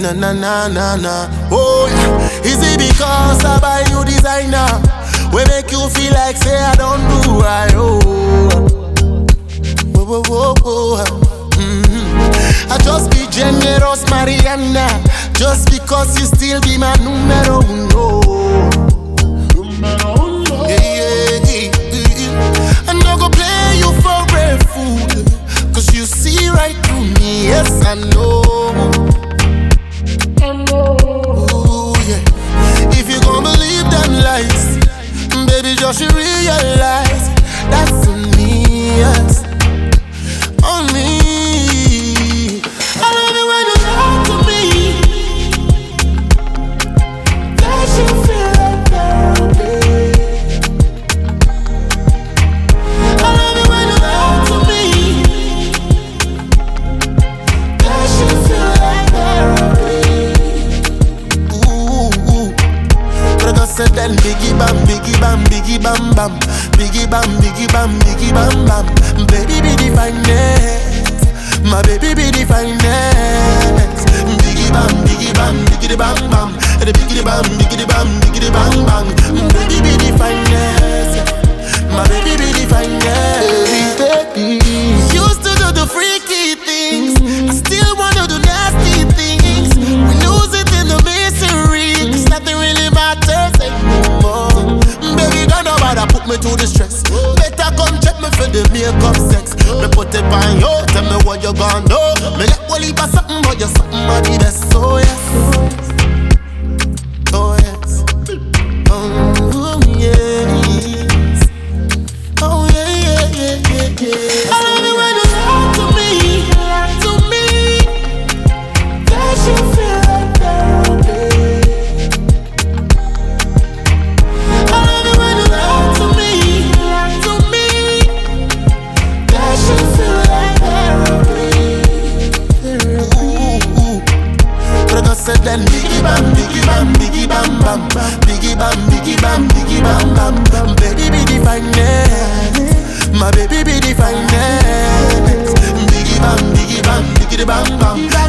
na na na na na. Oh yeah, is it because I buy you designer? We make you feel like say I don't do right. Oh, whoa, whoa, whoa. I just be generous, Mariana, just because you still be my numero uno. I'm not gonna play you for a fool, cause you see right through me, yes I know. Ooh, yeah. If you gon' believe them lies, baby, just realize that's on me, yes, on me. I love it when you talk to me. That shit feel like therapy. I love it when you talk to me. That shit feel like therapy. Ooh. But I said then biggie bam, biggie bam, biggie bam bam, biggie bam, biggie bam, biggie bam bam. Baby be the finest, my baby be the finest. Biggie bam, biggie bam, biggie the bam bam, the biggie the bam, biggie the bam, biggie the bang bang. Baby be the finest, my baby be the finest. Baby, used to do the freaky things, I still wanna do nasty things. We lose it in the misery, 'cause nothing really matters anymore. Baby, don't know why that put me through the stress. Better come check me for the makeup sex. Me put it on you, tell me what you gon' do. Me get one leap of something, but you're something of the best. Oh yes, oh yes, oh yes, oh yeah, yeah, yeah, yeah, yeah. I love it when you talk to me, to me. That shit feel like therapy. I love it when you talk to me, to me. That shit feel like therapy. Ooh. But I said then biggie bam, biggie bam, biggie bam bam, biggie bam, biggie bam, biggie bam bam. Baby be the finest, my baby be the finest. Biggie bam, biggie bam, biggie the bam bam.